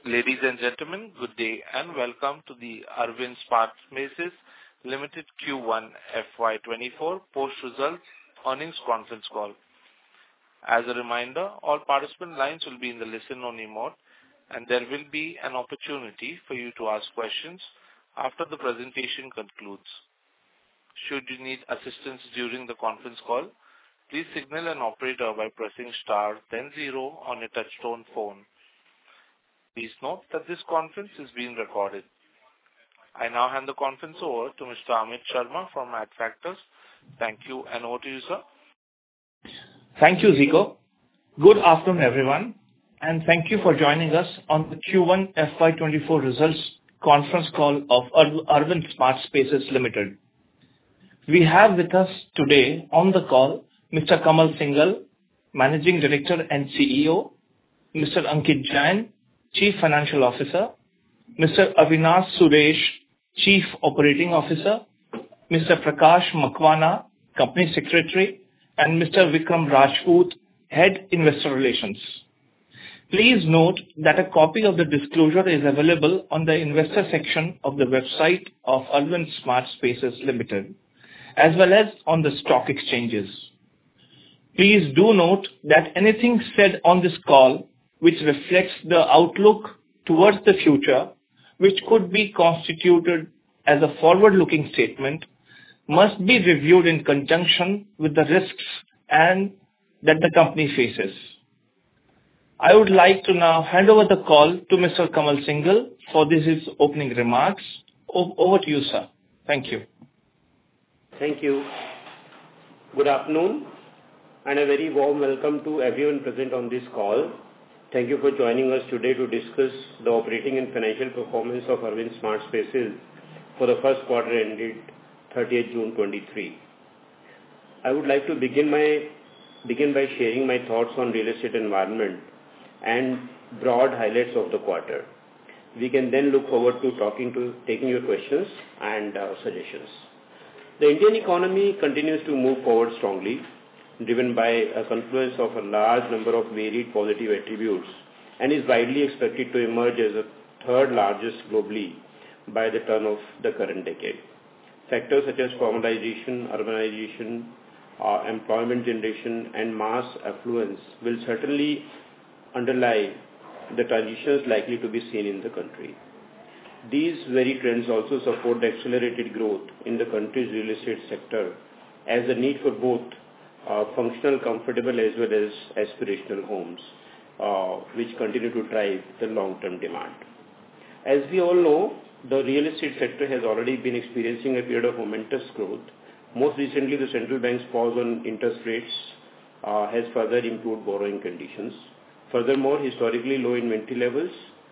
Ladies and gentlemen, good day and welcome to the Arvind Smart Spaces Limited Q1 FY24 post-results earnings conference call. As a reminder, all participant lines will be in the listen-only mode, and there will be an opportunity for you to ask questions after the presentation concludes. Should you need assistance during the conference call, please signal an operator by pressing star then 0 on a touch-tone phone. Please note that this conference is being recorded. I now hand the conference over to Mr. Amit Sharma from Adfactors. Thank you, and over to you, sir. Thank you, Zico. Good afternoon, everyone, and thank you for joining us on the Q1 FY24 results conference call of Arvind Smart Spaces Limited. We have with us today on the call Mr. Kamal Singhal, Managing Director and CEO, Mr. Ankit Jain, Chief Financial Officer, Mr. Avinash Suresh, Chief Operating Officer, Mr. Prakash Makwana, Company Secretary, and Mr. Vikram Rajput, Head Investor Relations. Please note that a copy of the disclosure is available on the investor section of the website of Arvind Smart Spaces Limited, as well as on the stock exchanges. Please do note that anything said on this call which reflects the outlook towards the future, which could be constituted as a forward-looking statement, must be reviewed in conjunction with the risks and that the company faces. I would like to now hand over the call to Mr. Kamal Singhal for his opening remarks. Over to you, sir. Thank you. Thank you. Good afternoon, and a very warm welcome to everyone present on this call. Thank you for joining us today to discuss the operating and financial performance of Arvind Smart Spaces for the first quarter ended 30th June 23. I would like to begin by sharing my thoughts on real estate environment and broad highlights of the quarter. We can then look forward to taking your questions and suggestions. The Indian economy continues to move forward strongly, driven by a confluence of a large number of varied positive attributes, and is widely expected to emerge as the third largest globally by the turn of the current decade. Factors such as formalization, urbanization, employment generation, and mass affluence will certainly underlie the transitions likely to be seen in the country. These very trends also support the accelerated growth in the country's real estate sector, as the need for both functional, comfortable as well as aspirational homes, which continue to drive the long-term demand. As we all know, the real estate sector has already been experiencing a period of momentous growth. Most recently, the central bank's pause on interest rates has further improved borrowing conditions. Furthermore, historically low inventory levels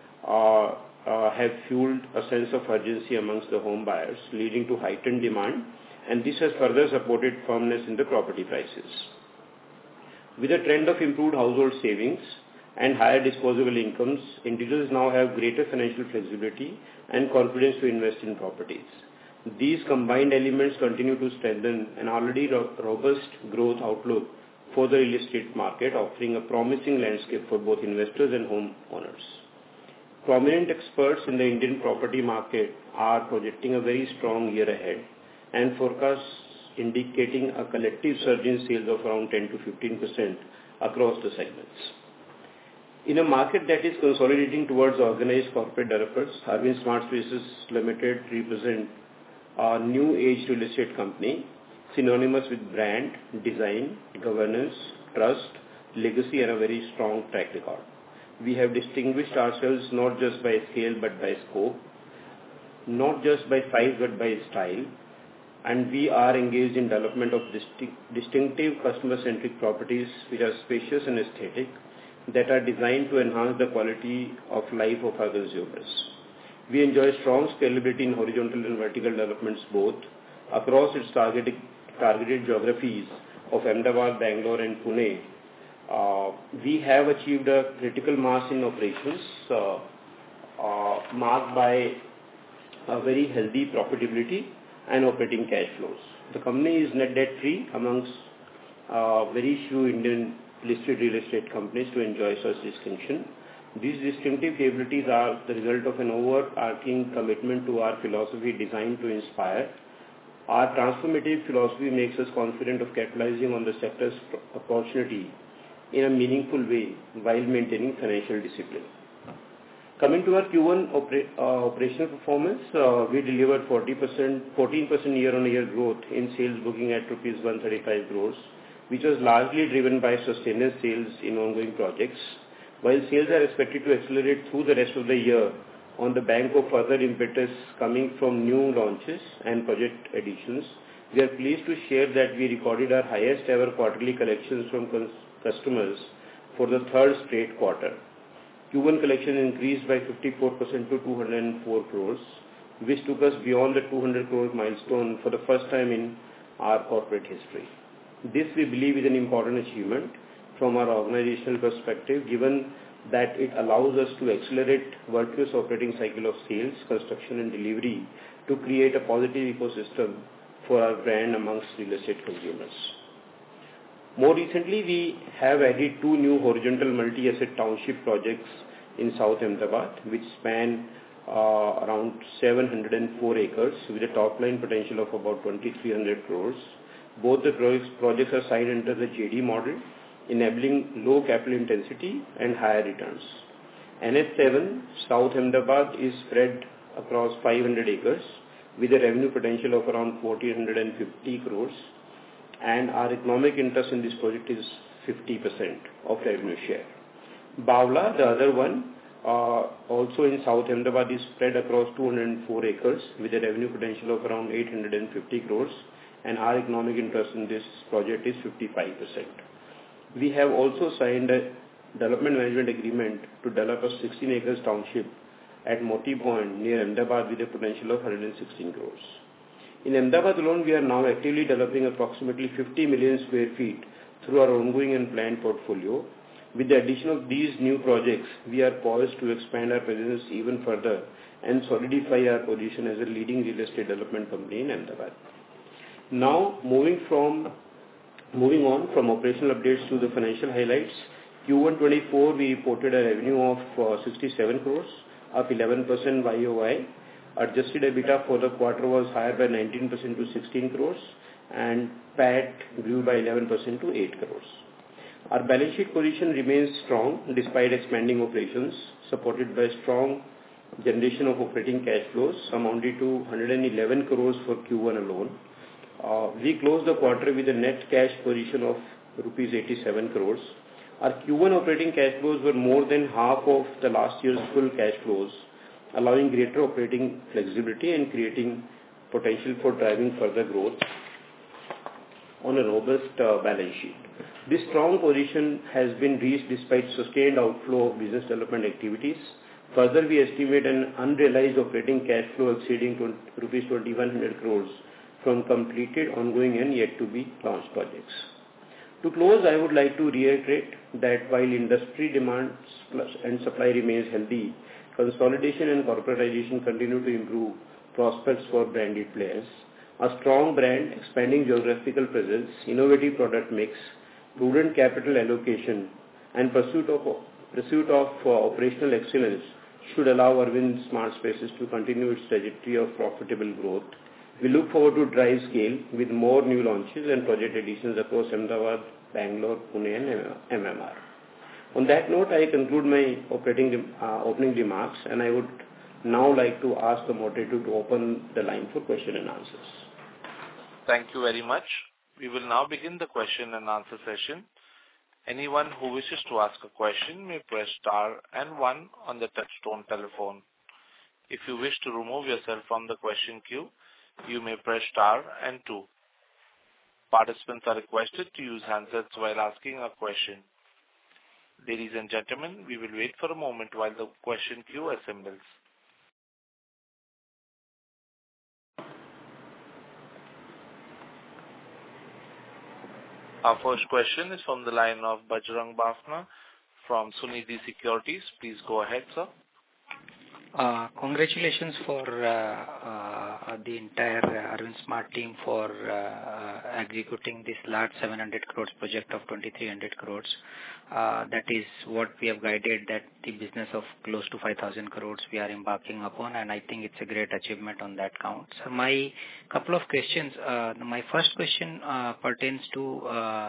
have fueled a sense of urgency amongst the home buyers, leading to heightened demand, and this has further supported firmness in the property prices. With a trend of improved household savings and higher disposable incomes, individuals now have greater financial flexibility and confidence to invest in properties. These combined elements continue to strengthen an already robust growth outlook for the real estate market, offering a promising landscape for both investors and homeowners. Prominent experts in the Indian property market are projecting a very strong year ahead, and forecasts indicating a collective surge in sales of around 10 to 15% across the segments. In a market that is consolidating towards organized corporate developers, Arvind Smart Spaces Limited represent a new age real estate company synonymous with brand, design, governance, trust, legacy, and a very strong track record. We have distinguished ourselves not just by scale but by scope, not just by size but by style, and we are engaged in development of distinctive customer-centric properties which are spacious and aesthetic, that are designed to enhance the quality of life of our consumers. We enjoy strong scalability in horizontal and vertical developments both across its targeted geographies of Ahmedabad, Bangalore, and Pune. We have achieved a critical mass in operations marked by a very healthy profitability and operating cash flows. The company is net debt free amongst very few Indian listed real estate companies to enjoy such distinction. These distinctive capabilities are the result of an overarching commitment to our philosophy designed to inspire. Our transformative philosophy makes us confident of capitalizing on the sector's opportunity in a meaningful way while maintaining financial discipline. Coming to our Q1 operational performance, we delivered 14% year-on-year growth in sales booking at rupees 135 crores, which was largely driven by sustained sales in ongoing projects. While sales are expected to accelerate through the rest of the year on the back of further impetus coming from new launches and project additions, we are pleased to share that we recorded our highest ever quarterly collections from customers for the third straight quarter. Q1 collection increased by 54% to 204 crores, which took us beyond the 200 crore milestone for the first time in our corporate history. This, we believe, is an important achievement from our organizational perspective, given that it allows us to accelerate virtuous operating cycle of sales, construction and delivery to create a positive ecosystem for our brand amongst real estate consumers. More recently, we have added 2 new horizontal multi-asset township projects in South Ahmedabad, which span around 704 acres with a top line potential of about 2,300 crores. Both the projects are signed under the JD model, enabling low capital intensity and higher returns. NH7 South Ahmedabad is spread across 500 acres with a revenue potential of around 1,450 crores, and our economic interest in this project is 50% of revenue share. Bawla, the other one, also in South Ahmedabad, is spread across 204 acres with a revenue potential of around 850 crores, and our economic interest in this project is 55%. We have also signed a development management agreement to develop a 16 acres township at Moti Point near Ahmedabad with a potential of 116 crores. In Ahmedabad alone, we are now actively developing approximately 50 million square feet through our ongoing and planned portfolio. With the addition of these new projects, we are poised to expand our presence even further and solidify our position as a leading real estate development company in Ahmedabad. Now, moving on from operational updates to the financial highlights, Q1 24 we reported a revenue of 67 crores, up 11% YOY. Adjusted EBITDA for the quarter was higher by 19% to 16 crores, and PAT grew by 11% to 8 crores. Our balance sheet position remains strong despite expanding operations, supported by strong generation of operating cash flows amounting to 111 crores for Q1 alone. We closed the quarter with a net cash position of rupees 87 crores. Our Q1 operating cash flows were more than half of the last year's full cash flows, allowing greater operating flexibility and creating potential for driving further growth on a robust balance sheet. This strong position has been reached despite sustained outflow of business development activities. Further, we estimate an unrealized operating cash flow exceeding rupees 2,100 crores from completed, ongoing and yet to be launched projects. To close, I would like to reiterate that while industry demand and supply remains healthy, consolidation and corporatization continue to improve prospects for branded players. A strong brand, expanding geographical presence, innovative product mix, prudent capital allocation, and pursuit of operational excellence should allow Arvind Smart Spaces to continue its trajectory of profitable growth. We look forward to drive scale with more new launches and project additions across Ahmedabad, Bangalore, Pune, and MMR. On that note, I conclude my opening remarks, and I would now like to ask the moderator to open the line for question and answers. Thank you very much. We will now begin the question and answer session. Anyone who wishes to ask a question may press star and 1 on the touchtone telephone. If you wish to remove yourself from the question queue, you may press star and 2. Participants are requested to use handsets while asking a question. Ladies and gentlemen, we will wait for a moment while the question queue assembles. Our first question is from the line of Bajrang Bafna from Sunidhi Securities. Please go ahead, sir. Congratulations for the entire Arvind Smart team for executing this large 700 crores project of 2300 crores. That is what we have guided, that the business of close to 5,000 crores we are embarking upon, and I think it's a great achievement on that count. So my couple of questions. My first question pertains to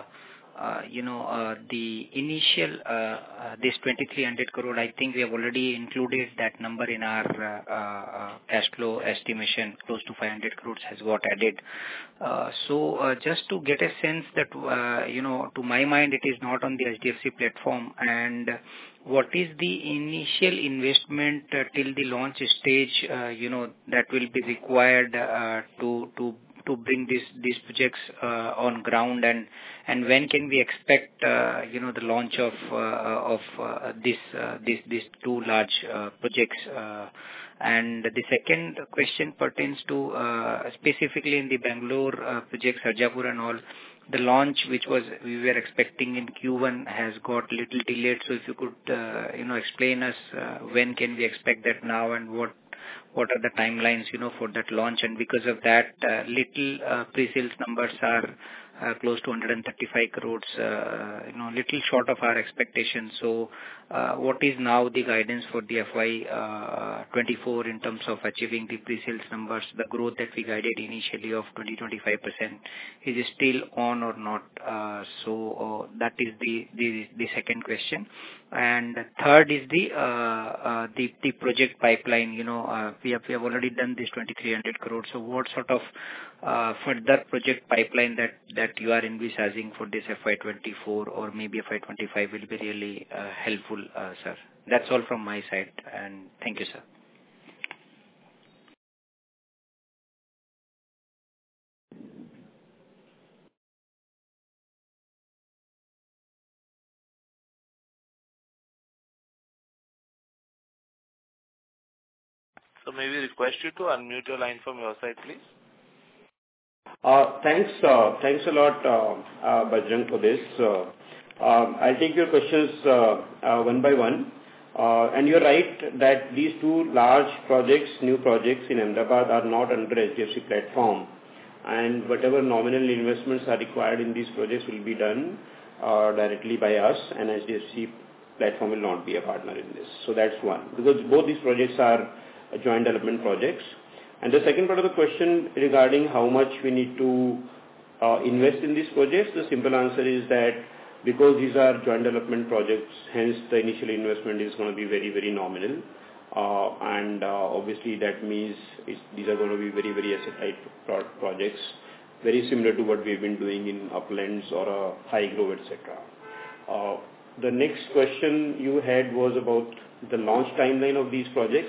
the initial, this 2,300 crore, I think we have already included that number in our cash flow estimation. Close to 500 crores has got added. So just to get a sense that, to my mind, it is not on the HDFC platform, and what is the initial investment till the launch stage, that will be required to bring these projects on ground, and when can we expect the launch of these two large projects? And the second question pertains to specifically in the Bangalore project, Sarjapur and all. The launch which we were expecting in Q1 has got little delayed. So if you could explain us when can we expect that now, and what are the timelines for that launch? And because of that, little pre-sales numbers are close to 135 crores, little short of our expectations. So what is now the guidance for the FY24 in terms of achieving the pre-sales numbers? The growth that we guided initially of 20-25%, is it still on or not? So that is the second question. And third is the project pipeline. We have already done this 2,300 crores. So what sort of further project pipeline that you are envisaging for this FY24 or maybe FY25 will be really helpful, sir. That's all from my side, and thank you, sir. So may we request you to unmute your line from your side, please? Thanks a lot, Bajrang, for this. I'll take your questions one by one. And you're right that these two large projects, new projects in Ahmedabad, are not under HDFC platform. And whatever nominal investments are required in these projects will be done directly by us, and HDFC platform will not be a partner in this. So that's one. Because both these projects are joint development projects. And the second part of the question regarding how much we need to invest in these projects, the simple answer is that because these are joint development projects, hence the initial investment is going to be very, very nominal. And obviously that means these are going to be very, very asset-light projects, very similar to what we've been doing in Uplands or High Grove, etc. The next question you had was about the launch timeline of these projects.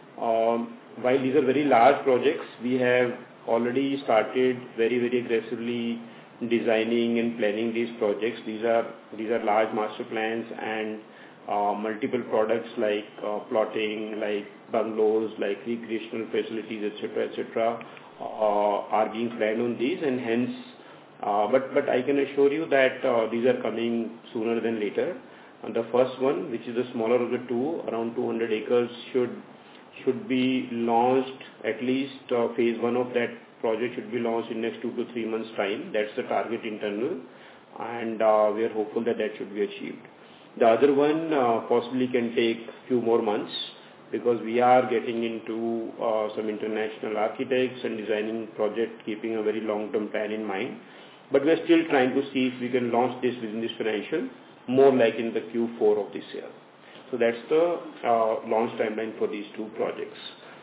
While these are very large projects, we have already started very, very aggressively designing and planning these projects. These are large master plans, and multiple products like plotting, like bungalows, like recreational facilities, etc., are being planned on these, and hence, but I can assure you that these are coming sooner than later. And the first one, which is the smaller of the two, around 200 acres, should be launched, at least phase one of that project should be launched in next 2 to 3 months' time. That's the target internal, and we are hopeful that should be achieved. The other one possibly can take few more months, because we are getting into some international architects and designing project, keeping a very long-term plan in mind. But we are still trying to see if we can launch this within this financial, more like in the Q4 of this year. So that's the launch timeline for these two projects.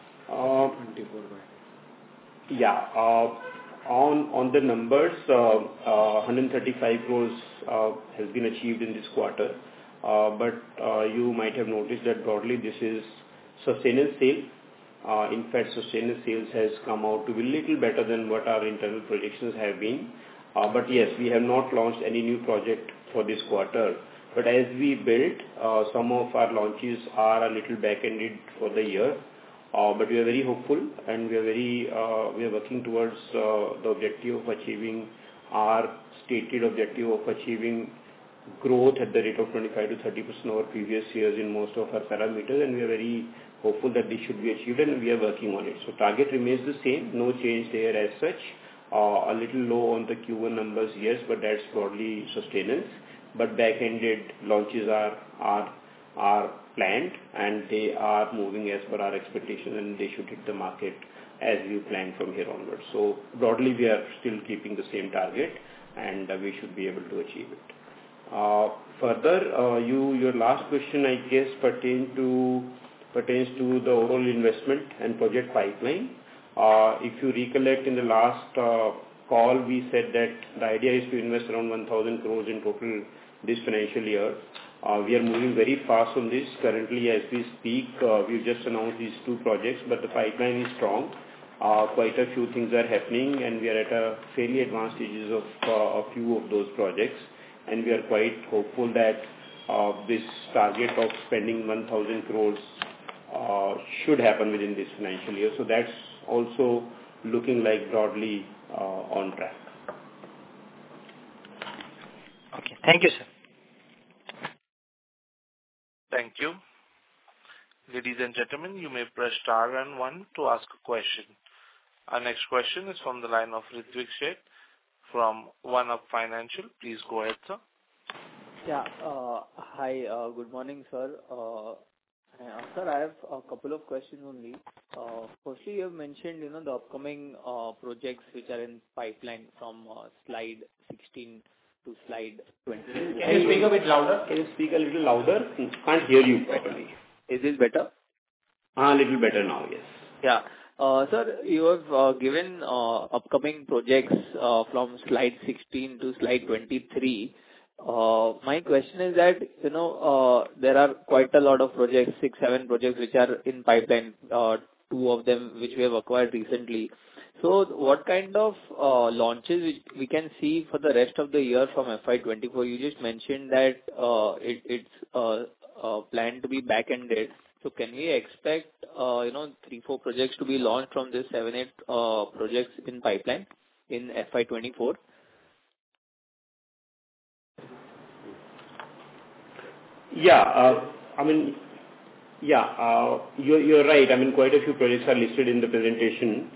24. Yeah. On the numbers, 135 crores has been achieved in this quarter. But you might have noticed that broadly this is sustainable sale. In fact, sustainable sales has come out to be a little better than what our internal projections have been. But yes, we have not launched any new project for this quarter. But as we build, some of our launches are a little back-ended for the year. But we are very hopeful, and we are working towards the objective of achieving our stated objective of achieving growth at the rate of 25 to 30% over previous years in most of our parameters, and we are very hopeful that this should be achieved, and we are working on it. So target remains the same, no change there as such. A little low on the Q1 numbers, yes, but that's broadly sustenance. But back-ended launches are planned, and they are moving as per our expectation, and they should hit the market as we plan from here onwards. So broadly, we are still keeping the same target, and we should be able to achieve it. Further, your last question, I guess, pertains to the overall investment and project pipeline. If you recollect, in the last call, we said that the idea is to invest around 1,000 crores in total this financial year. We are moving very fast on this. Currently, as we speak, we've just announced these two projects, but the pipeline is strong. Quite a few things are happening, and we are at a fairly advanced stages of a few of those projects. And we are quite hopeful that this target of spending 1,000 crores should happen within this financial year. So that's also looking like broadly on track. Okay. Thank you, sir. Thank you. Ladies and gentlemen, you may press star and one to ask a question. Our next question is from the line of Ritvik Sheth from One Up Financial. Please go ahead, sir. Yeah. Hi. Good morning, sir. Sir, I have a couple of questions only. Firstly, you have mentioned, the upcoming projects which are in pipeline from slide 16 to slide 20. Can you speak a bit louder? Can you speak a little louder? Can't hear you properly. Is this better? A little better now, yes. Yeah. Sir, you have given upcoming projects from slide 16 to slide 23. My question is that, there are quite a lot of projects, 6-7 projects which are in pipeline, 2 of them which we have acquired recently. So what kind of launches we can see for the rest of the year from FY24? You just mentioned that it's planned to be back-ended. So can we expect, 3-4 projects to be launched from this 7-8 projects in pipeline in FY24? Yeah, you're right. Quite a few projects are listed in the presentation.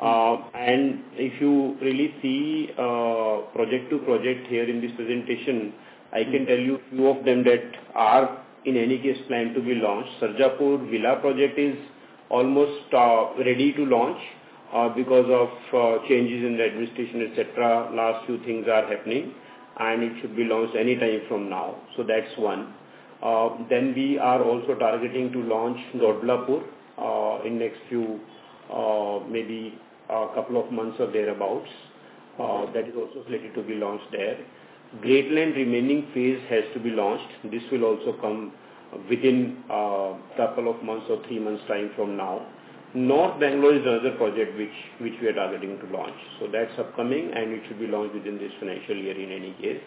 And if you really see project to project here in this presentation, I can tell you a few of them that are in any case planned to be launched. Sarjapur Villa project is almost ready to launch because of changes in the administration, etc. Last few things are happening, and it should be launched any time from now. So that's one. Then we are also targeting to launch Dodlapur in next few, maybe a couple of months or thereabouts. That is also slated to be launched there. Greatland remaining phase has to be launched. This will also come within a couple of months or 3 months time from now. North Bangalore is another project which we are targeting to launch. So that's upcoming, and it should be launched within this financial year in any case.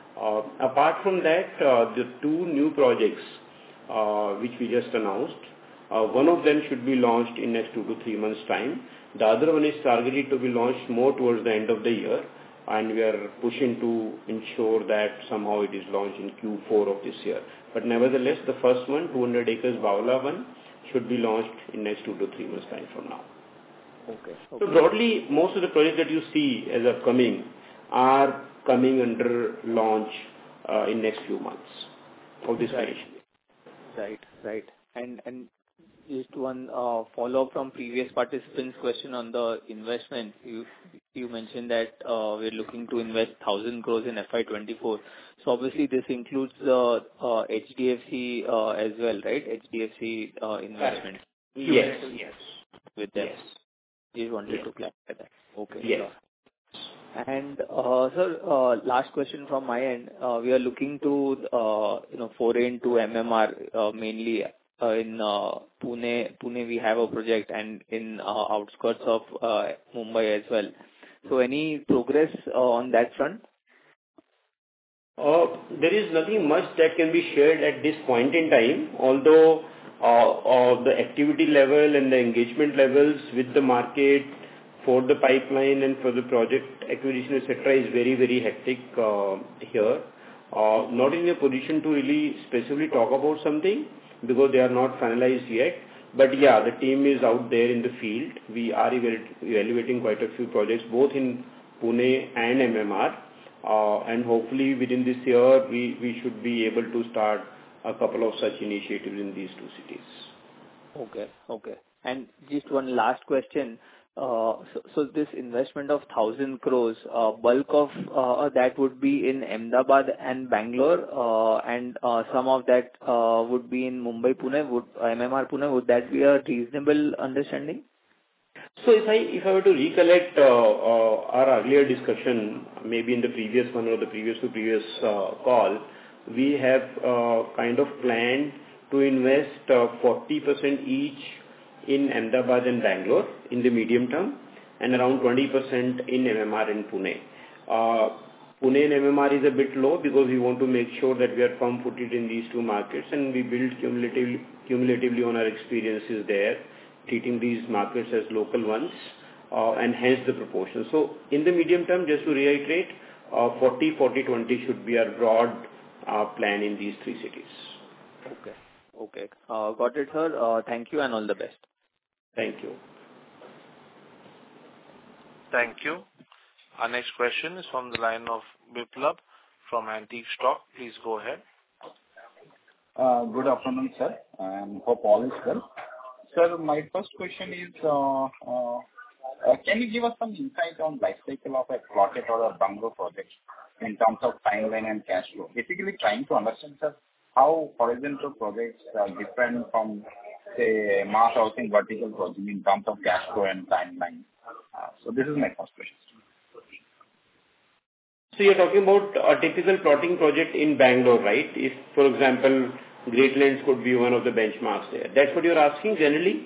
Apart from that, the 2 new projects which we just announced, one of them should be launched in next 2 to 3 months time. The other one is targeted to be launched more towards the end of the year, and we are pushing to ensure that somehow it is launched in Q4 of this year. But nevertheless, the first one, 200 acres Bawla one, should be launched in next 2 to 3 months time from now. Okay. So broadly, most of the projects that you see as upcoming are coming under launch in next few months of this financial year. Right. And just one follow-up from previous participants' question on the investment. You mentioned that we're looking to invest 1,000 crores in FY24. So obviously this includes the HDFC as well, right? HDFC investment. Yes. With them. Yes. Just wanted to clarify that. Okay. Yes. Sure. And sir, last question from my end. We are looking to foray into MMR mainly in Pune. Pune we have a project, and in outskirts of Mumbai as well. So any progress on that front? There is nothing much that can be shared at this point in time, although the activity level and the engagement levels with the market for the pipeline and for the project acquisition, etc., is very, very hectic here. Not in a position to really specifically talk about something because they are not finalized yet. But yeah, the team is out there in the field. We are evaluating quite a few projects, both in Pune and MMR. And hopefully within this year, we should be able to start a couple of such initiatives in these two cities. Okay. And just one last question. So this investment of 1,000 crores, bulk of that would be in Ahmedabad and Bangalore, and some of that would be in Mumbai, Pune, MMR Pune. Would that be a reasonable understanding? So if I were to recollect our earlier discussion, maybe in the previous one or the previous call, we have kind of planned to invest 40% each in Ahmedabad and Bangalore in the medium term, and around 20% in MMR and Pune. Pune and MMR is a bit low because we want to make sure that we are firm-footed in these two markets, and we build cumulatively on our experiences there, treating these markets as local ones, and hence the proportion. So in the medium term, just to reiterate, 40-40-20 should be our broad plan in these three cities. Okay. Got it, sir. Thank you and all the best. Thank you. Thank you. Our next question is from the line of Biplab from Antique Stock. Please go ahead. Good afternoon, sir, and hope all is well. Sir, my first question is, can you give us some insight on life cycle of a plotted or a bungalow project in terms of timeline and cash flow? Basically trying to understand, sir, how horizontal projects are different from, say, mass housing vertical project in terms of cash flow and timeline. So this is my first question. So you're talking about a typical plotting project in Bangalore, right? If, for example, Greatlands could be one of the benchmarks there. That's what you're asking generally?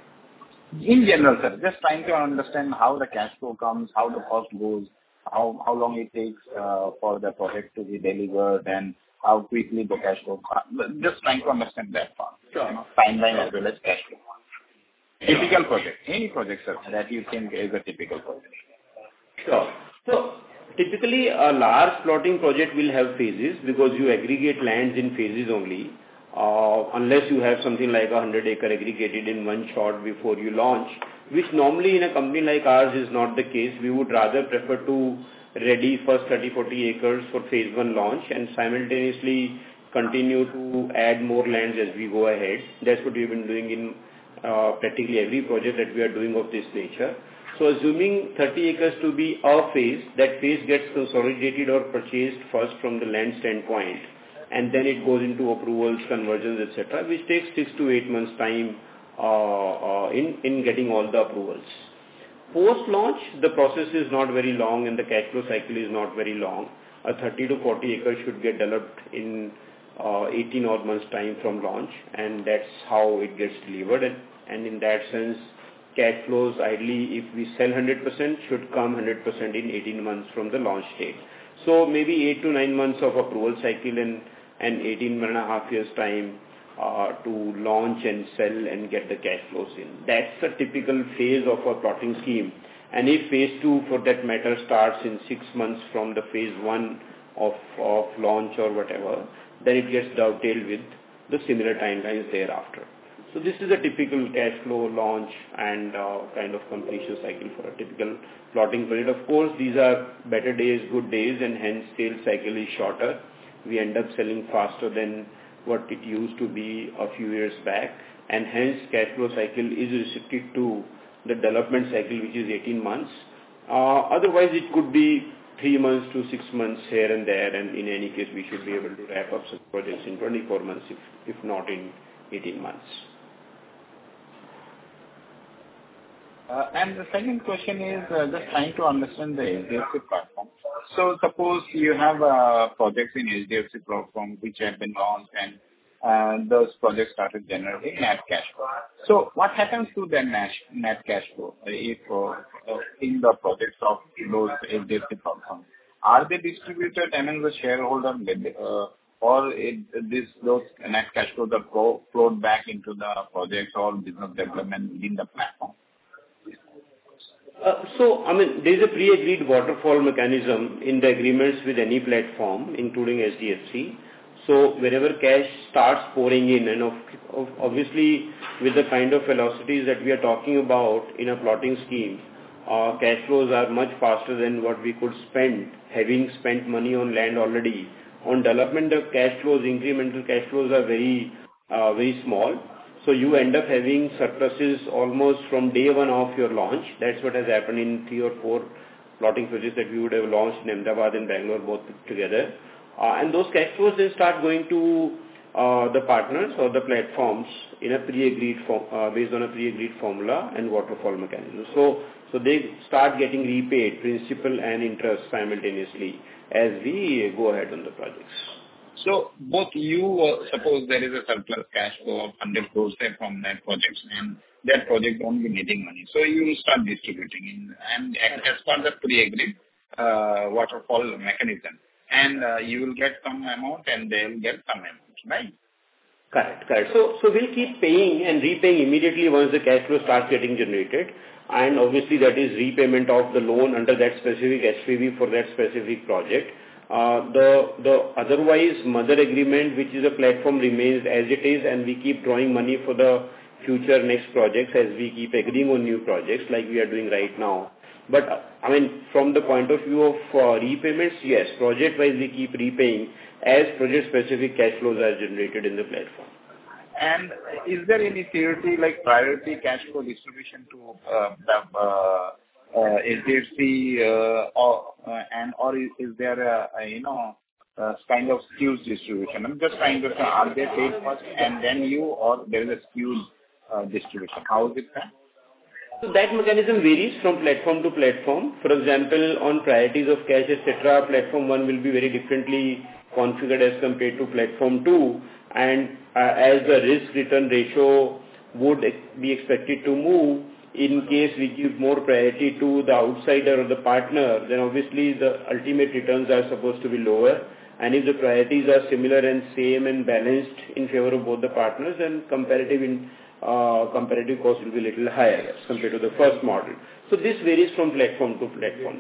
In general, sir, just trying to understand how the cash flow comes, how the cost goes, how long it takes for the project to be delivered, and how quickly the cash flow comes. Just trying to understand that part. Sure. Timeline as well as cash flow. Typical project. Any project, sir, that you think is a typical project. Sure. So typically a large plotting project will have phases because you aggregate lands in phases only. Unless you have something like 100-acre aggregated in one shot before you launch, which normally in a company like ours is not the case. We would rather prefer to ready first 30-40 acres for phase one launch and simultaneously continue to add more lands as we go ahead. That's what we've been doing in practically every project that we are doing of this nature. So assuming 30 acres to be a phase, that phase gets consolidated or purchased first from the land standpoint, and then it goes into approvals, conversions, etc., which takes 6 to 8 months time in getting all the approvals. Post-launch, the process is not very long and the cash flow cycle is not very long. A 30 to 40 acres should get developed in 18 odd months time from launch, and that's how it gets delivered. And in that sense, cash flows ideally, if we sell 100%, should come 100% in 18 months from the launch date. So maybe 8 to 9 months of approval cycle and 18.5 years time to launch and sell and get the cash flows in. That's a typical phase of a plotting scheme. And if phase 2 for that matter starts in 6 months from the phase 1 of launch or whatever, then it gets dovetailed with the similar timelines thereafter. So this is a typical cash flow launch and kind of completion cycle for a typical plotting project. Of course, these are better days, good days, and hence sales cycle is shorter. We end up selling faster than what it used to be a few years back, and hence cash flow cycle is restricted to the development cycle, which is 18 months. Otherwise, it could be 3 months to 6 months here and there, and in any case, we should be able to wrap up some projects in 24 months, if not in 18 months. And the second question is just trying to understand the HDFC platform. So suppose you have projects in HDFC platform which have been launched and those projects started generating net cash flow. So what happens to the net cash flow if in the projects of those HDFC platforms? Are they distributed among the shareholder or those net cash flows are flowed back into the projects or business development within the platform? There is a pre-agreed waterfall mechanism in the agreements with any platform, including SDFC. So wherever cash starts pouring in, and obviously with the kind of velocities that we are talking about in a plotting scheme, cash flows are much faster than what we could spend, having spent money on land already. On development, the cash flows, incremental cash flows are very small. So you end up having surpluses almost from day one of your launch. That's what has happened in 3 or 4 plotting projects that we would have launched in Ahmedabad and Bangalore both put together. And those cash flows then start going to the partners or the platforms in a pre-agreed based on a pre-agreed formula and waterfall mechanism. So they start getting repaid principal and interest simultaneously as we go ahead on the projects. So both you, suppose there is a surplus cash flow of 100 crores from that project, and that project won't be needing money. So you will start distributing and as per the pre-agreed waterfall mechanism. And you will get some amount and they will get some amount, right? Correct. So we'll keep paying and repaying immediately once the cash flow starts getting generated. And obviously that is repayment of the loan under that specific SPV for that specific project. The otherwise mother agreement, which is a platform, remains as it is, and we keep drawing money for the future next projects as we keep agreeing on new projects like we are doing right now. But from the point of view of repayments, yes, project-wise we keep repaying as project-specific cash flows are generated in the platform. And is there any theory like priority cash flow distribution to HDFC or is there a kind of skewed distribution? I'm just trying to say, are they paid first and then you, or there is a skewed distribution? How is it done? So that mechanism varies from platform to platform. For example, on priorities of cash, etc., platform 1 will be very differently configured as compared to platform 2. And as the risk-return ratio would be expected to move, in case we give more priority to the outsider or the partner, then obviously the ultimate returns are supposed to be lower. And if the priorities are similar and same and balanced in favor of both the partners, then comparative cost will be a little higher as compared to the first model. So this varies from platform to platform.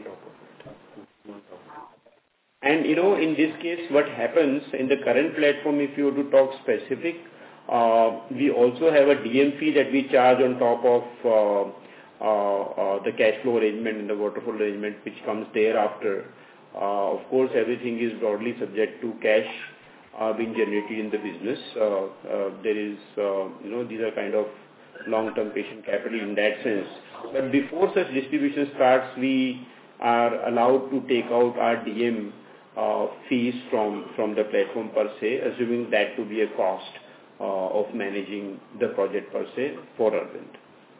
And in this case, what happens in the current platform, if you were to talk specific, we also have a DM fee that we charge on top of the cash flow arrangement and the waterfall arrangement which comes thereafter. Of course, everything is broadly subject to cash being generated in the business. There is, these are kind of long-term patient capital in that sense. But before such distribution starts, we are allowed to take out our DM fees from the platform per se, assuming that to be a cost of managing the project per se for Arvind.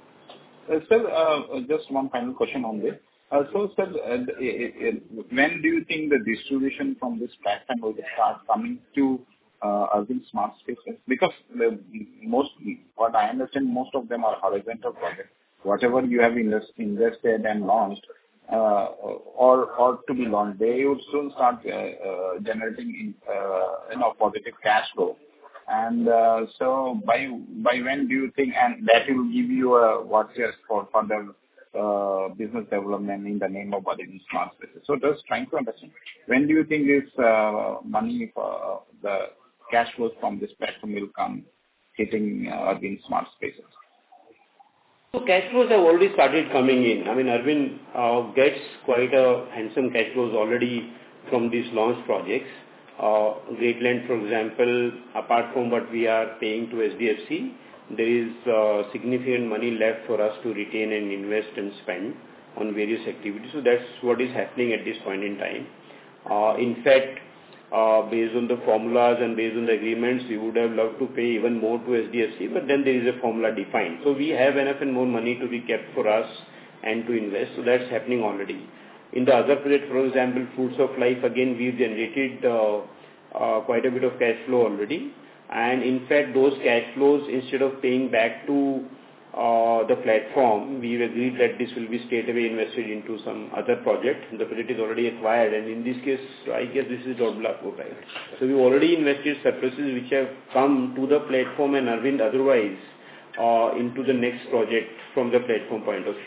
Sir, just one final question on this. So, sir, when do you think the distribution from this platform will start coming to Arvind Smart Spaces? Because what I understand, most of them are horizontal projects. Whatever you have invested and launched, or to be launched, they would soon start generating positive cash flow. And so by when do you think, and that will give you what's your for further business development in the name of Arvind Smart Spaces? So just trying to understand, when do you think this money for the cash flows from this platform will come hitting Arvind Smart Spaces? So cash flows have already started coming in. Arvind gets quite a handsome cash flows already from these launch projects. Greatland, for example, apart from what we are paying to SDFC, there is significant money left for us to retain and invest and spend on various activities. So that's what is happening at this point in time. In fact, based on the formulas and based on the agreements, we would have loved to pay even more to SDFC, but then there is a formula defined. So we have enough and more money to be kept for us and to invest. So that's happening already. In the other project, for example, Fruits of Life, again, we've generated quite a bit of cash flow already. And in fact, those cash flows, instead of paying back to the platform, we've agreed that this will be straight away invested into some other project. The project is already acquired, and in this case, I guess this is Dodla Private. So we've already invested surpluses which have come to the platform and Arvind otherwise into the next project from the platform point of view.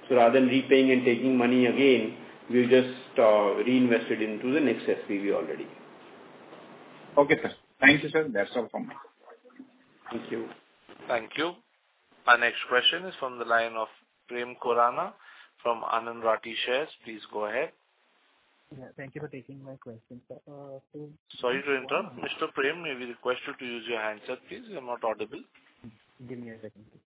So rather than repaying and taking money again, we just reinvested into the next SPV already. Okay, sir. Thank you, sir. That's all from me. Thank you. Thank you. Our next question is from the line of Prem Khurana from Anand Rathi Shares. Please go ahead. Yeah, thank you for taking my question, sir. Sorry to interrupt. Mr. Prem, may we request you to use your handset, please? You're not audible. Give me a second, please.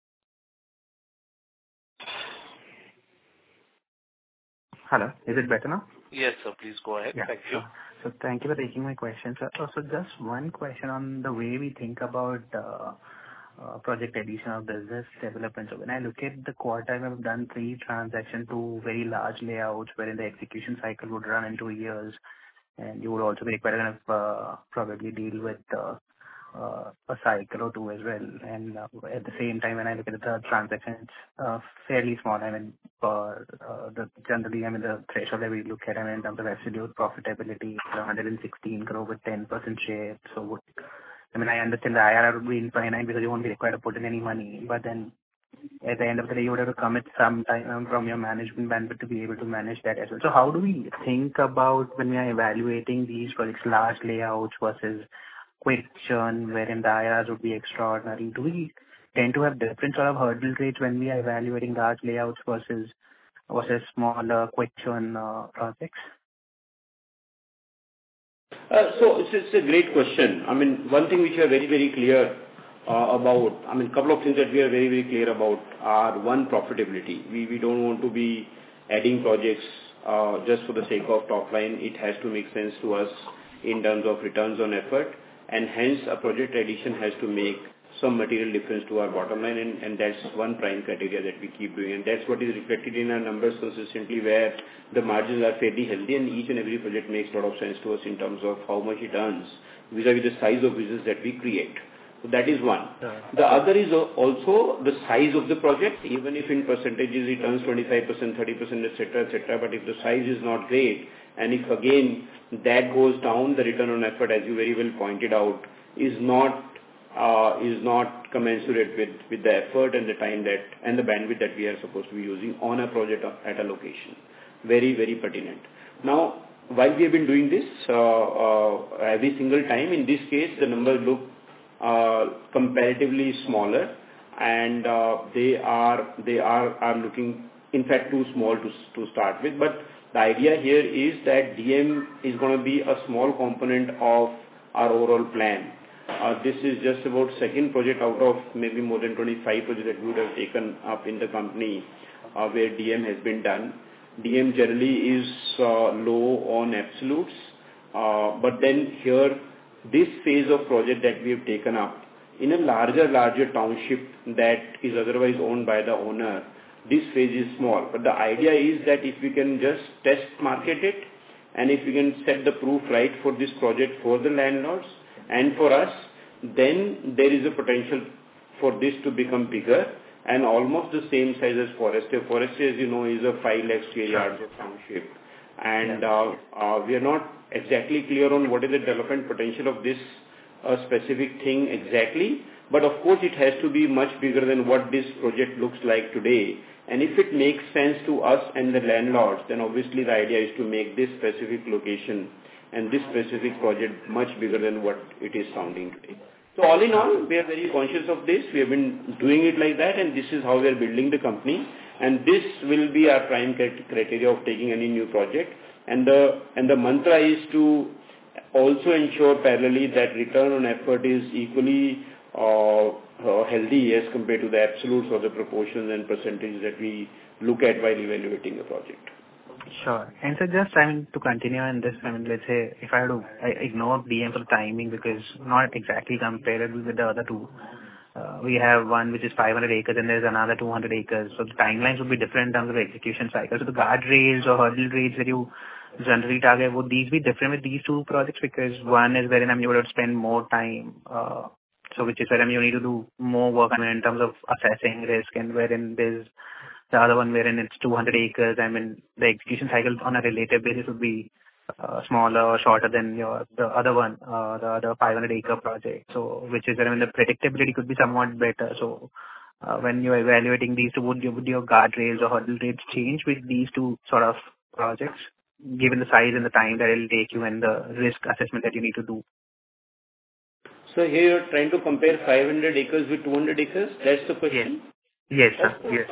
Hello, is it better now? Yes, sir. Please go ahead. Yeah, Thank you. So thank you for taking my question, sir. So just one question on the way we think about project addition or business development. So when I look at the quarter, we have done 3 transactions, 2 very large layouts wherein the execution cycle would run in 2 years, and you would also be required to probably deal with a cycle or 2 as well. And at the same time, when I look at the third transaction, it's fairly small. I mean, generally, I mean, the threshold that we look at, I mean, in terms of absolute profitability, 116 crore with 10% share. So I mean, I understand the IRR would be infinite because you won't be required to put in any money. But then at the end of the day, you would have to commit some time from your management bandwidth to be able to manage that as well. So how do we think about when we are evaluating these projects, large layouts versus quick churn, wherein the IRRs would be extraordinary? Do we tend to have different sort of hurdle rates when we are evaluating large layouts versus smaller quick churn projects? So it's a great question. I mean, one thing which we are very, very clear about, I mean, a couple of things that we are very, very clear about are, one, profitability. We don't want to be adding projects just for the sake of top line. It has to make sense to us in terms of returns on effort, and hence a project addition has to make some material difference to our bottom line, and that's one prime criteria that we keep doing, and that's what is reflected in our numbers consistently, where the margins are fairly healthy, and each and every project makes a lot of sense to us in terms of how much it earns vis-a-vis the size of business that we create. So that is one. The other is also the size of the project, even if in percentages it earns 25%, 30%, etc., but if the size is not great, and if again that goes down, the return on effort, as you very well pointed out, is not commensurate with the effort and the time that and the bandwidth that we are supposed to be using on a project at a location. Very, very pertinent. Now, while we have been doing this every single time, in this case the numbers look comparatively smaller, and they are looking in fact too small to start with. But the idea here is that DM is going to be a small component of our overall plan. This is just about second project out of maybe more than 25 projects that we would have taken up in the company where DM has been done. DM generally is low on absolutes, but then here this phase of project that we have taken up in a larger township that is otherwise owned by the owner, this phase is small. But the idea is that if we can just test market it, and if we can set the proof right for this project for the landlords and for us, then there is a potential for this to become bigger and almost the same size as Forester. Forester, as you know, is a 5 lakh square yards of township. And we are not exactly clear on what is the development potential of this specific thing exactly. But of course, it has to be much bigger than what this project looks like today. And if it makes sense to us and the landlords, then obviously the idea is to make this specific location and this specific project much bigger than what it is sounding today. So all in all, we are very conscious of this. We have been doing it like that, and this is how we are building the company. And this will be our prime criteria of taking any new project. And the mantra is to also ensure parallelly that return on effort is equally healthy as compared to the absolutes or the proportions and percentages that we look at while evaluating a project. Sure. And so just, I mean, to continue on this, I mean, let's say if I ignore DM for the timing because not exactly comparable with the other two. We have one which is 500 acres and there's another 200 acres. So the timelines would be different in terms of execution cycle. So the guardrails or hurdle rates that you generally target, would these be different with these two projects? Because one is wherein you would spend more time, so which is wherein you need to do more work in terms of assessing risk, and wherein there's the other one wherein it's 200 acres. I mean, the execution cycle on a relative basis would be smaller or shorter than the other one, the other 500 acre project. So, which is wherein the predictability could be somewhat better. So, when you're evaluating these two, would your guardrails or hurdle rates change with these two sort of projects, given the size and the time that it'll take you and the risk assessment that you need to do? So here you're trying to compare 500 acres with 200 acres? That's the question? Yes, sir. Of course. Yes.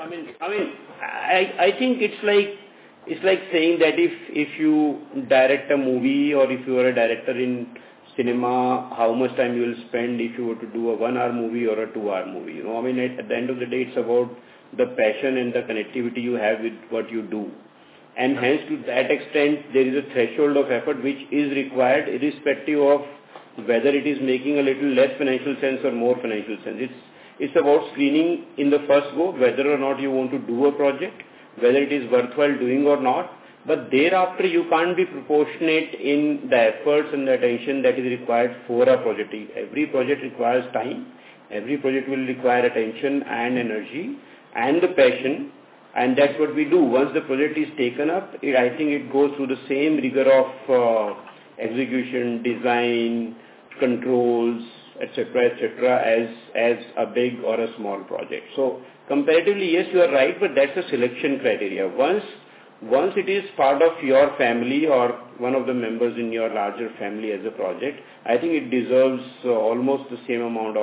I think it's like saying that if you direct a movie or if you are a director in cinema, how much time you will spend if you were to do a 1 hour movie or a 2 hour movie. At the end of the day, it's about the passion and the connectivity you have with what you do. And hence, to that extent, there is a threshold of effort which is required irrespective of whether it is making a little less financial sense or more financial sense. It's about screening in the first go whether or not you want to do a project, whether it is worthwhile doing or not. But thereafter, you can't be proportionate in the efforts and the attention that is required for a project. Every project requires time. Every project will require attention and energy and the passion. And that's what we do. Once the project is taken up, I think it goes through the same rigor of execution, design, controls, etc., as a big or a small project. So comparatively, yes, you are right, but that's a selection criteria. Once it is part of your family or one of the members in your larger family as a project, I think it deserves almost the same amount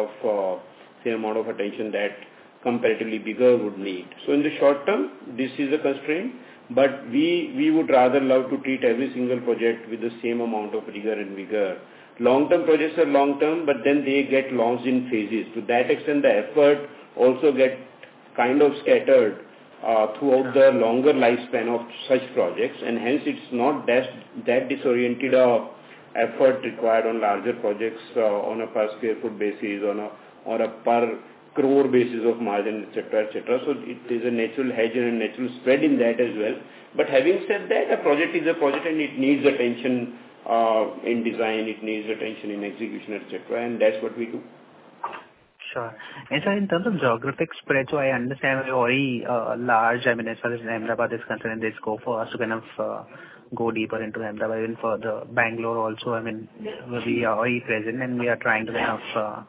of attention that comparatively bigger would need. So in the short term, this is a constraint, but we would rather love to treat every single project with the same amount of rigor and vigor. Long-term projects are long-term, but then they get launched in phases. To that extent, the effort also get kind of scattered throughout the longer lifespan of such projects, and hence it's not that disoriented effort required on larger projects on a per square foot basis, on a per crore basis of margin, etc., etc. So it is a natural hedge and a natural spread in that as well. But having said that, a project is a project and it needs attention in design, it needs attention in execution, etc., and that's what we do. Sure. And so in terms of geographic spread, so I understand we're already large, as far as Ahmedabad is concerned, there's scope for us to kind of go deeper into Ahmedabad, even for the Bangalore also. We are already present and we are trying to kind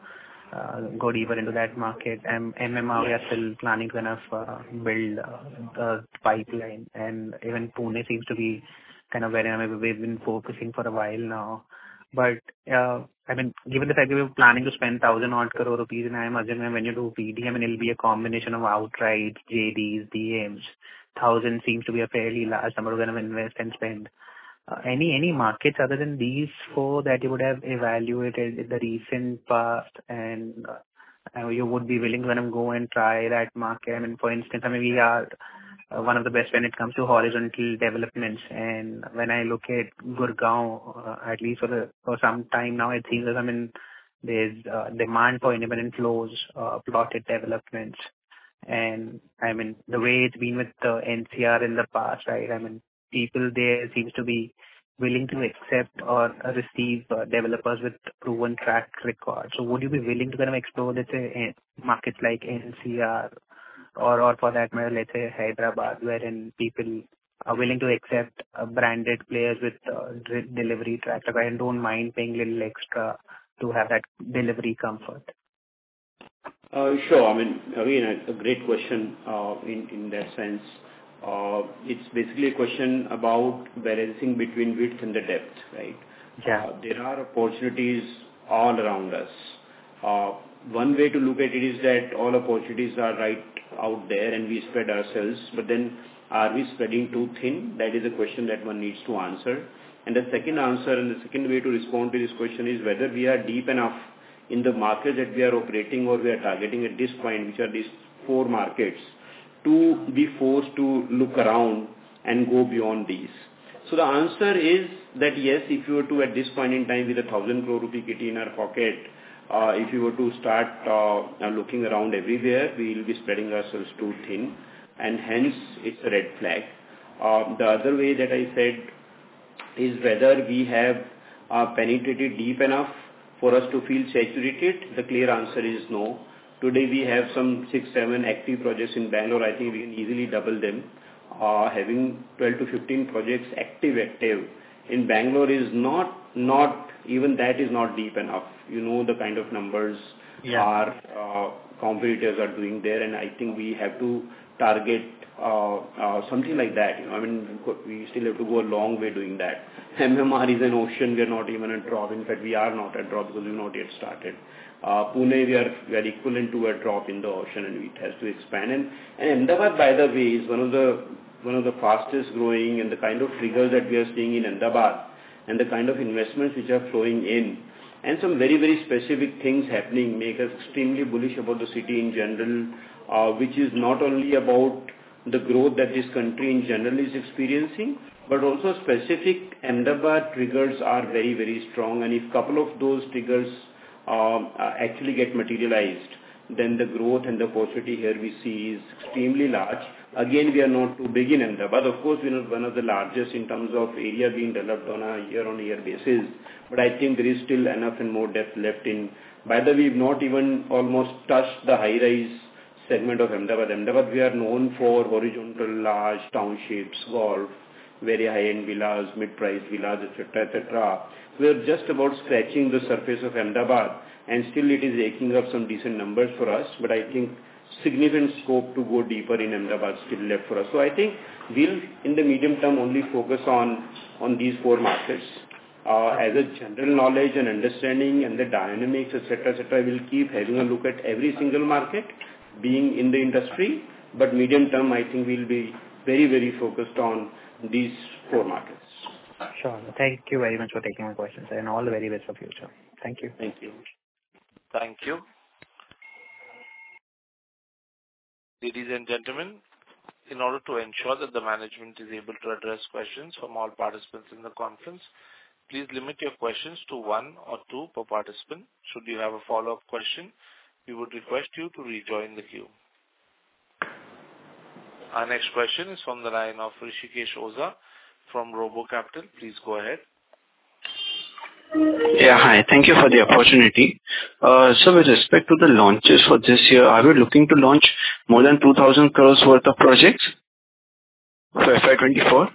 of go deeper into that market. And MMR, we are still planning to kind of build the pipeline, and even Pune seems to be kind of where we've been focusing for a while now. But given the fact that we're planning to spend 1,000 crore rupees, and I'm assuming when you do PD, it'll be a combination of outright, JDs, DMs. 1,000 seems to be a fairly large number to kind of invest and spend. Any markets other than these four that you would have evaluated in the recent past, and you would be willing to kind of go and try that market? For instance, we are one of the best when it comes to horizontal developments, and when I look at Gurgaon, at least for some time now, it seems that there's demand for independent floors, plotted developments, and the way it's been with the NCR in the past, right? People there seems to be willing to accept or receive developers with proven track record. So would you be willing to kind of explore, let's say, markets like NCR or for that matter, let's say Hyderabad, wherein people are willing to accept branded players with delivery track record and don't mind paying a little extra to have that delivery comfort? Sure. Again, a great question in that sense. It's basically a question about balancing between width and the depth, right? Yeah. There are opportunities all around us. One way to look at it is that all opportunities are right out there and we spread ourselves, but then are we spreading too thin? That is a question that one needs to answer. And the second answer and the second way to respond to this question is whether we are deep enough in the market that we are operating or we are targeting at this point, which are these four markets, to be forced to look around and go beyond these. So the answer is that yes, if you were to at this point in time with 1,000 crore rupee kitty in our pocket, if you were to start looking around everywhere, we will be spreading ourselves too thin, and hence it's a red flag. The other way that I said is whether we have penetrated deep enough for us to feel saturated. The clear answer is no. Today we have some 6-7 active projects in Bangalore. I think we can easily double them. Having 12 to 15 projects active in Bangalore is not even that is not deep enough. You know the kind of numbers our competitors are doing there, and I think we have to target something like that. I mean, we still have to go a long way doing that. MMR is an ocean; we are not even a drop. In fact, we are not a drop because we've not yet started. Pune, we are equivalent to a drop in the ocean, and it has to expand. And Ahmedabad, by the way, is one of the fastest growing, and the kind of triggers that we are seeing in Ahmedabad, and the kind of investments which are flowing in, and some very, very specific things happening make us extremely bullish about the city in general, which is not only about the growth that this country in general is experiencing, but also specific Ahmedabad triggers are very, very strong. And if a couple of those triggers actually get materialized, then the growth and the opportunity here we see is extremely large. Again, we are not too big in Ahmedabad. Of course, we are one of the largest in terms of area being developed on a year-on-year basis. But I think there is still enough and more depth left in. By the way, we've not even almost touched the high-rise segment of Ahmedabad. Ahmedabad, we are known for horizontal, large townships, golf, very high-end villas, mid-priced villas, etc., etc. We are just about scratching the surface of Ahmedabad, and still it is raking up some decent numbers for us. But I think significant scope to go deeper in Ahmedabad still left for us. So I think we'll, in the medium term, only focus on these four markets. As a general knowledge and understanding and the dynamics, etc., we'll keep having a look at every single market, being in the industry. But medium term, I think we'll be very, very focused on these four markets. Sure. Thank you very much for taking my questions, and all the very best for future. Thank you. Thank you. Thank you. Ladies and gentlemen, in order to ensure that the management is able to address questions from all participants in the conference, please limit your questions to one or two per participant. Should you have a follow-up question, we would request you to rejoin the queue. Our next question is from the line of Rishikesh Oza from Robo Capital. Please go ahead. Yeah, hi. Thank you for the opportunity. So with respect to the launches for this year, are we looking to launch more than 2,000 crores worth of projects for FY24?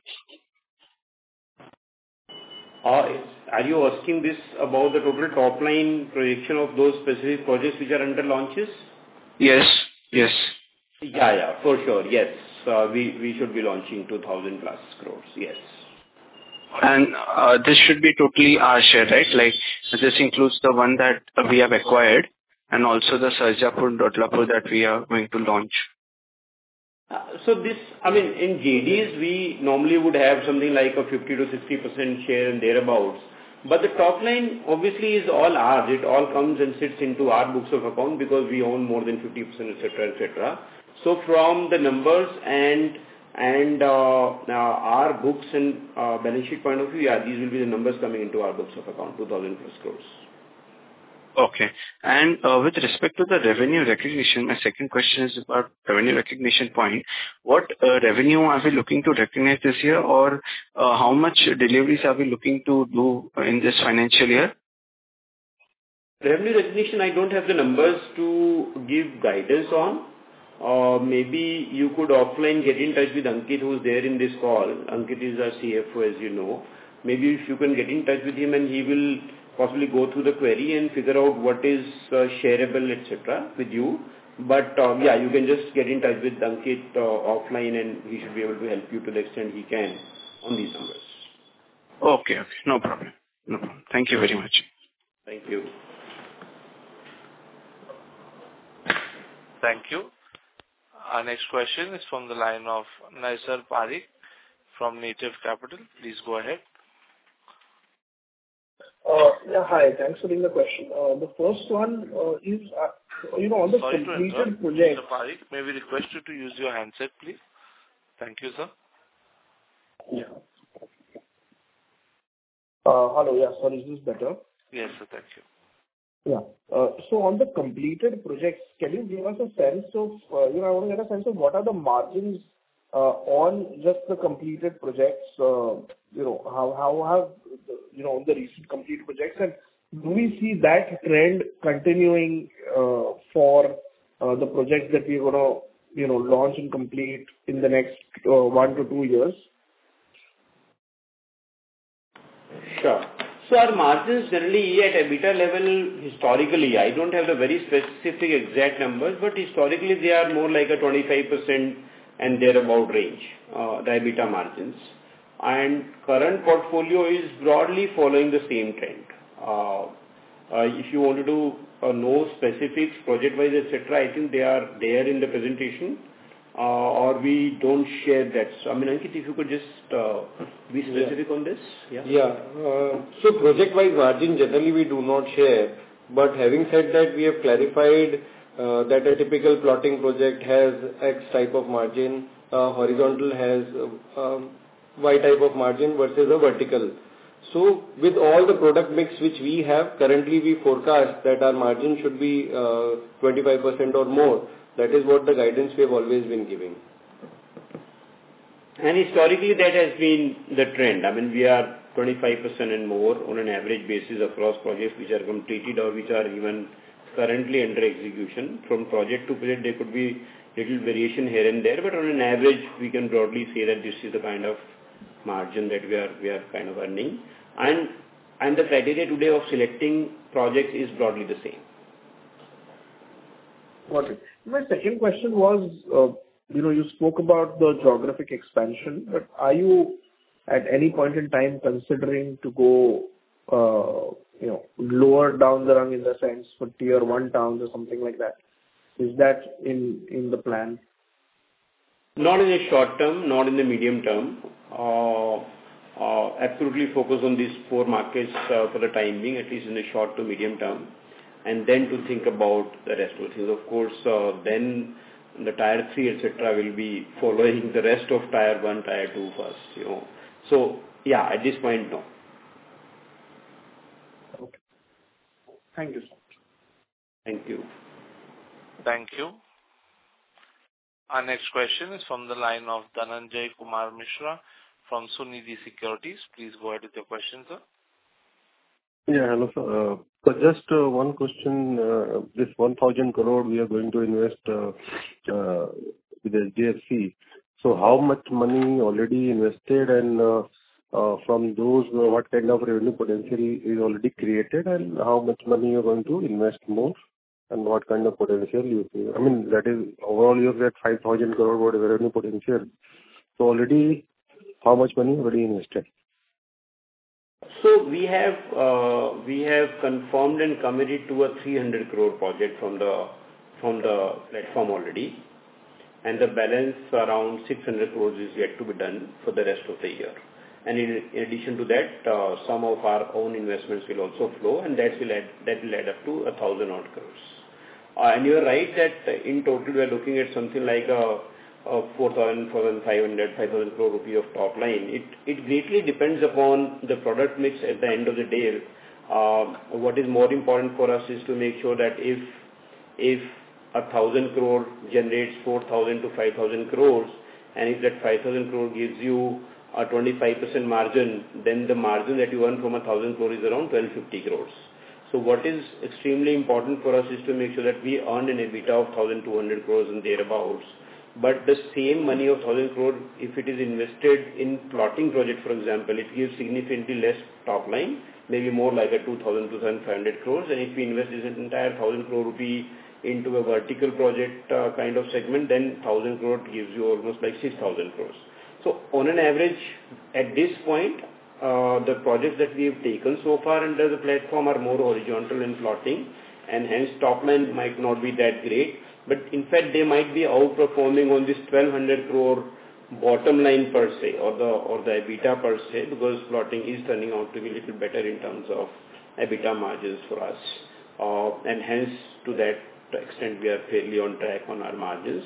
Are you asking this about the total top line projection of those specific projects which are under launches? Yes, yes. Yeah, for sure. Yes, we should be launching 2,000 plus crores. Yes. And this should be totally our share, right? Like this includes the one that we have acquired and also the Sarjapur, Dodlapur that we are going to launch. So this, I mean, in JDs, we normally would have something like a 50 to 60% share and thereabouts. But the top line obviously is all ours. It all comes and sits into our books of account because we own more than 50%, etc., etc. So from the numbers and our books and balance sheet point of view, yeah, these will be the numbers coming into our books of account, 2,000 plus crores. Okay. And with respect to the revenue recognition, my second question is about revenue recognition point. What revenue are we looking to recognize this year, or how much deliveries are we looking to do in this financial year? Revenue recognition, I don't have the numbers to give guidance on. Maybe you could offline get in touch with Ankit, who is there in this call. Ankit is our CFO, as you know. Maybe if you can get in touch with him, and he will possibly go through the query and figure out what is shareable, etc. with you. But yeah, you can just get in touch with Ankit offline, and he should be able to help you to the extent he can on these numbers. Okay. No problem. No problem. Thank you very much. Thank you. Thank you. Our next question is from the line of Naisar Parikh from Native Capital. Please go ahead. Yeah, hi. Thanks for taking the question. The first one is, on the completed project. Mr. Parikh, may we request you to use your handset, please? Thank you, sir. Yeah. Hello. Yeah, sorry, is this better? Yes, sir. Thank you. Yeah. So on the completed projects, can you give us a sense of, I want to get a sense of what are the margins on just the completed projects, how have, the recent completed projects, and do we see that trend continuing for the projects that we're going to, launch and complete in the next 1 to 2 years? Sure. So our margins generally at EBITDA level historically, I don't have the very specific exact numbers, but historically they are more like a 25% and thereabout range, the EBITDA margins. And current portfolio is broadly following the same trend. If you want to know specifics, project-wise, etc., I think they are there in the presentation, or we don't share that. So, I mean, Ankit, if you could just be specific on this. So project-wise margin generally we do not share, but having said that, we have clarified that a typical plotting project has X type of margin, horizontal has Y type of margin versus a vertical. So with all the product mix which we have, currently we forecast that our margin should be 25% or more. That is what the guidance we have always been giving. And historically that has been the trend. I mean, we are 25% and more on an average basis across projects which are completed or which are even currently under execution. From project to project there could be little variation here and there, but on an average we can broadly say that this is the kind of margin that we are kind of earning. And the criteria today of selecting projects is broadly the same. Got it. My second question was, you spoke about the geographic expansion, but are you at any point in time considering to go, lower down the rung in the sense for tier 1 towns or something like that? Is that in the plan? Not in the short term, not in the medium term. Absolutely focus on these 4 markets for the time being, at least in the short to medium term, and then to think about the rest of the things. Of course, then the tier 3, etc. will be following the rest of tier 1, tier 2 first, So, yeah, at this point, no. Okay. Thank you so much. Thank you. Thank you. Our next question is from the line of Dhananjay Kumar Mishra from Sunidhi Securities. Please go ahead with your question, sir. Yeah, hello, sir. So just one question. This 1,000 crore we are going to invest with HDFC. So how much money already invested, and from those, what kind of revenue potential is already created, and how much money you are going to invest more, and what kind of potential you see? I mean, that is overall you have 5,000 crore whatever revenue potential. So already, how much money already invested? So we have confirmed and committed to a 300 crore project from the platform already, and the balance around 600 crores is yet to be done for the rest of the year. And in addition to that, some of our own investments will also flow, and that will add up to 1,000 odd crores. And you are right that in total we are looking at something like 4,000, 4,500, 5,000 crore rupees of top line. It greatly depends upon the product mix at the end of the day. What is more important for us is to make sure that if 1,000 crore generates 4,000 to 5,000 crores, and if that 5,000 crore gives you a 25% margin, then the margin that you earn from 1,000 crore is around 1,250 crores. So what is extremely important for us is to make sure that we earn an EBITDA of 1,200 crores and thereabouts. But the same money of 1,000 crore, if it is invested in plotting project, for example, it gives significantly less top line, maybe more like a 2,000, 2,500 crores. And if we invest this entire 1,000 crore rupee into a vertical project kind of segment, then 1,000 crore gives you almost like 6,000 crores. So on an average, at this point, the projects that we have taken so far under the platform are more horizontal in plotting, and hence top line might not be that great. But in fact, they might be outperforming on this 1,200 crore bottom line per se, or the EBITDA per se, because plotting is turning out to be a little better in terms of EBITDA margins for us. And hence, to that extent, we are fairly on track on our margins.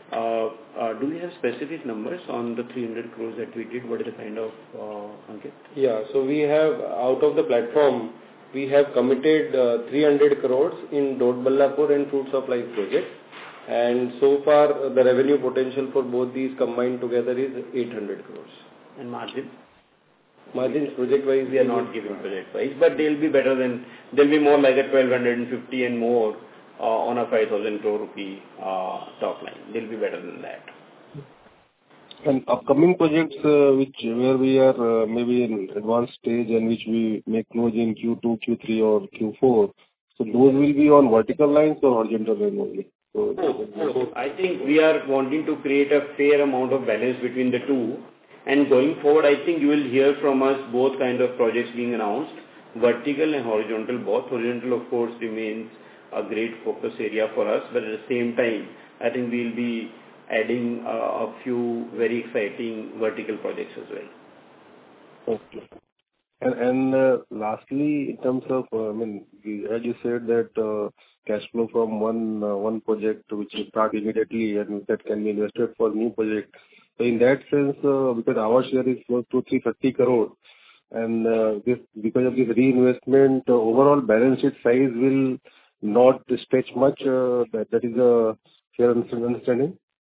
Do we have specific numbers on the 300 crores that we did? What is the kind of, Ankit? Yeah, so we have, out of the platform, we have committed 300 crores in Dodballapur and Fruits of Life project. And so far, the revenue potential for both these combined together is 800 crores. And margin? Margins project-wise, we are not giving project-wise, but they'll be more like a 1,250 and more on a 5,000 crore rupee top line. They'll be better than that. And upcoming projects, where we are maybe in advanced stage and which we may close in Q2, Q3 or Q4, so those will be on vertical lines or horizontal line only? No. I think we are wanting to create a fair amount of balance between the two. And going forward, I think you will hear from us both kind of projects being announced, vertical and horizontal both. Horizontal, of course, remains a great focus area for us, but at the same time, I think we'll be adding a few very exciting vertical projects as well. Okay. And lastly, in terms of, as you said that cash flow from one project which will start immediately and that can be invested for new project. So in that sense, because our share is close to 330 crore, and because of this reinvestment, overall balance sheet size will not stretch much. That is a fair understanding?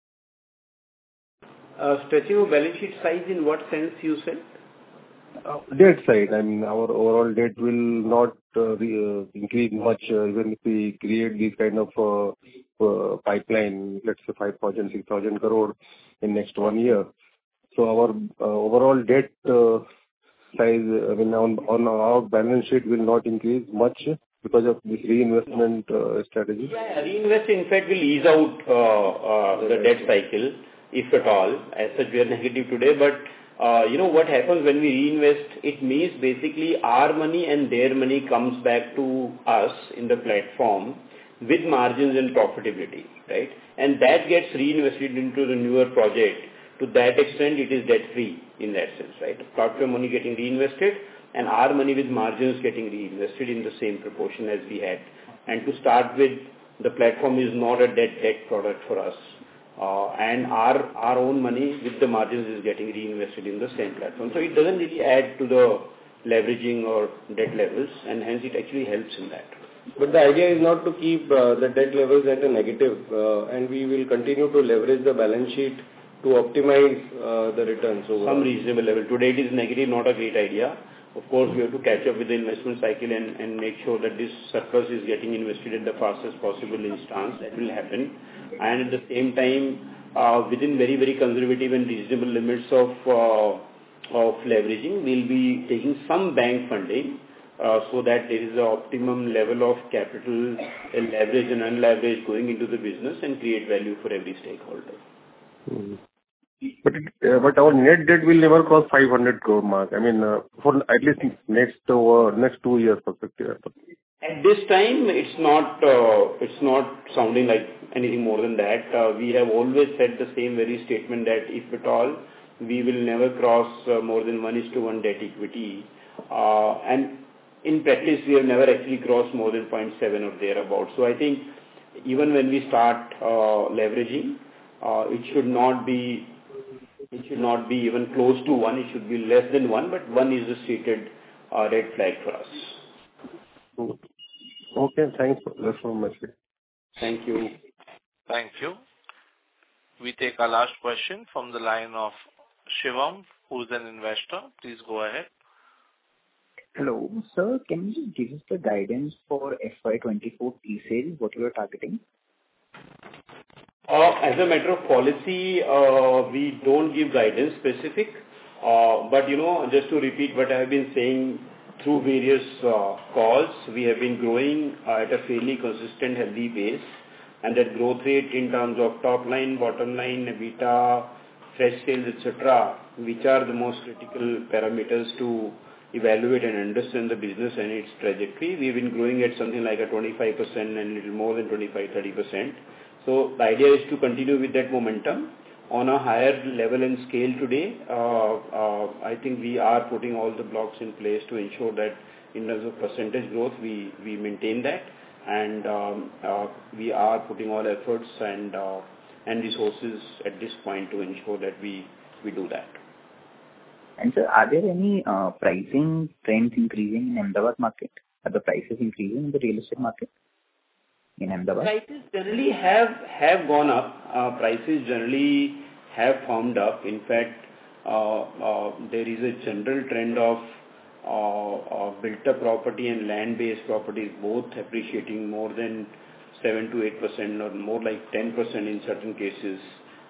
Stretching of balance sheet size in what sense you said? Debt side. I mean, our overall debt will not increase much even if we create this kind of pipeline, let's say 5,000, 6,000 crore in next 1 year. So our overall debt size, on our balance sheet will not increase much because of this reinvestment strategy. Yeah, reinvest in fact will ease out the debt cycle, if at all. As such, we are negative today, but what happens when we reinvest, it means basically our money and their money comes back to us in the platform with margins and profitability, right? And that gets reinvested into the newer project. To that extent, it is debt-free in that sense, right? Platform money getting reinvested and our money with margins getting reinvested in the same proportion as we had. And to start with, the platform is not a debt product for us. And our own money with the margins is getting reinvested in the same platform. So it doesn't really add to the leveraging or debt levels, and hence it actually helps in that. But the idea is not to keep the debt levels at a negative, and we will continue to leverage the balance sheet to optimize the returns. Some reasonable level. Today it is negative, not a great idea. Of course, we have to catch up with the investment cycle and make sure that this surplus is getting invested at the fastest possible instance. That will happen. And at the same time, within very, very conservative and reasonable limits of leveraging, we'll be taking some bank funding so that there is an optimum level of capital, leverage and unleveraged going into the business and create value for every stakeholder. But our net debt will never cross 500 crore mark. I mean, for at least next 2 years perspective. At this time, it's not sounding like anything more than that. We have always said the same very statement that if at all, we will never cross more than 1:1 debt equity. And in practice, we have never actually crossed more than 0.7 or thereabouts. So I think even when we start leveraging, it should not be even close to 1. It should be less than 1, but 1 is a stated red flag for us. Okay, thanks. That's so much. Thank you. Thank you. We take our last question from the line of Shivam, who's an investor. Please go ahead. Hello, sir. Can you give us the guidance for FY24 T-sales, what you are targeting? As a matter of policy, we don't give guidance specific. But, just to repeat what I have been saying through various calls, we have been growing at a fairly consistent, healthy pace. And that growth rate in terms of top line, bottom line, EBITDA, fresh sales, etc., which are the most critical parameters to evaluate and understand the business and its trajectory. We've been growing at something like a 25% and a little more than 25-30%. So the idea is to continue with that momentum on a higher level and scale today. I think we are putting all the blocks in place to ensure that in terms of percentage growth, we maintain that. And we are putting all efforts and resources at this point to ensure that we do that. And sir, are there any pricing trends increasing in Ahmedabad market? Are the prices increasing in the real estate market in Ahmedabad? Prices generally have gone up. Prices generally have firmed up. In fact, there is a general trend of built-up property and land-based properties both appreciating more than 7 to 8% or more like 10% in certain cases.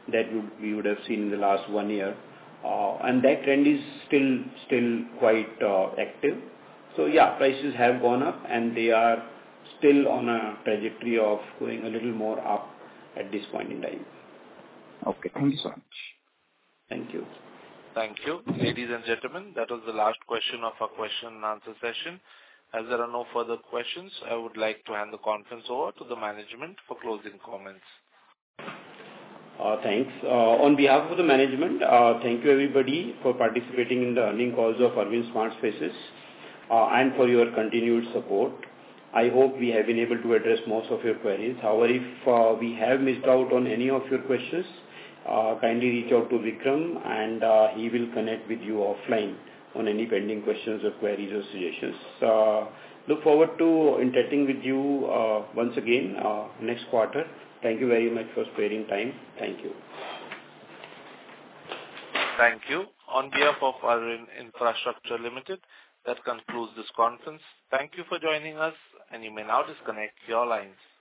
that we would have seen in the last 1 year. And that trend is still quite active. So yeah, prices have gone up and they are still on a trajectory of going a little more up at this point in time. Okay, thank you so much. Thank you. Thank you. Ladies and gentlemen, that was the last question of our question and answer session. As there are no further questions, I would like to hand the conference over to the management for closing comments. Thanks. On behalf of the management, thank you everybody for participating in the earnings calls of Arvind Smart Spaces and for your continued support. I hope we have been able to address most of your queries. However, if we have missed out on any of your questions, kindly reach out to Vikram and he will connect with you offline on any pending questions or queries or suggestions. Look forward to interacting with you once again next quarter. Thank you very much for sparing time. Thank you. Thank you. On behalf of Arvind Infrastructure Limited, that concludes this conference. Thank you for joining us, and you may now disconnect your lines.